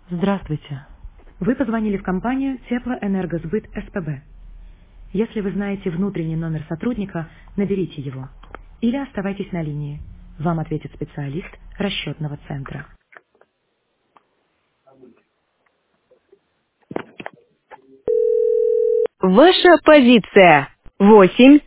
Здравствуйте. Вы позвонили в компанию Теплоэнергосбыт СПБ. Если вы знаете внутренний номер сотрудника, наберите его. Или оставайтесь на линии. Вам ответит специалист расчетного центра. Ваша позиция. 8.